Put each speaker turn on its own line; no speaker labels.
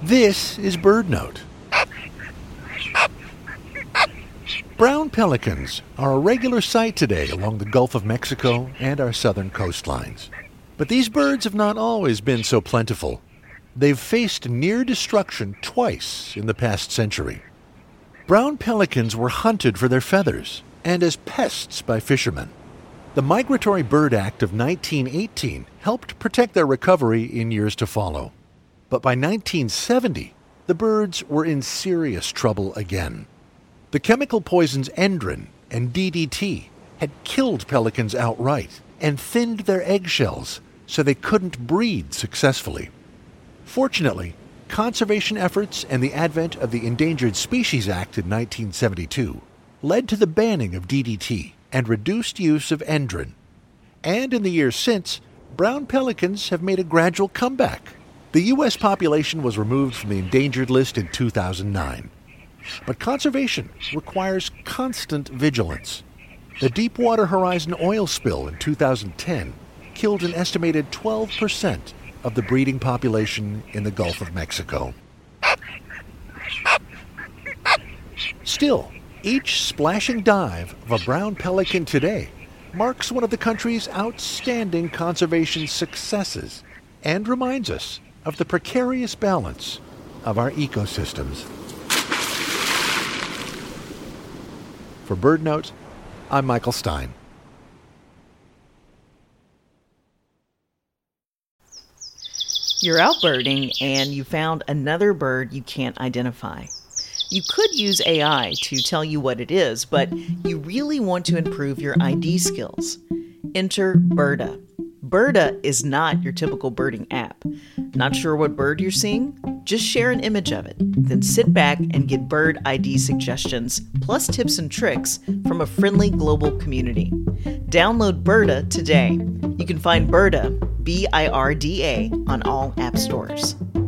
This is BirdNote. Brown pelicans are a regular sight today along the Gulf of Mexico and our southern coastlines. But these birds have not always been so plentiful. They've faced near destruction twice in the past century. Brown pelicans were hunted for their feathers and as pests by fishermen. The Migratory Bird Act of 1918 helped protect their recovery in years to follow. But by 1970, the birds were in serious trouble again. The chemical poisons Endrin and DDT had killed pelicans outright and thinned their eggshells so they couldn't breed successfully. Fortunately, conservation efforts and the advent of the Endangered Species Act in 1972 led to the banning of DDT and reduced use of Endrin. And in the years since, brown pelicans have made a gradual comeback. The U.S. population was removed from the endangered list in 2009. But conservation requires constant vigilance. The Deepwater Horizon oil spill in 2010 killed an estimated 12% of the breeding population in the Gulf of Mexico. Still, each splashing dive of a brown pelican today marks one of the country's outstanding conservation successes and reminds us of the precarious balance of our ecosystems. For BirdNote, I'm Michael Stein.
You're out birding and you found another bird you can't identify. You could use AI to tell you what it is, but you really want to improve your ID skills. Enter Birda. Birda is not your typical birding app. Not sure what bird you're seeing? Just share an image of it, then sit back and get bird ID suggestions, plus tips and tricks from a friendly global community. Download Birda today. You can find Birda, Birda, on all app stores.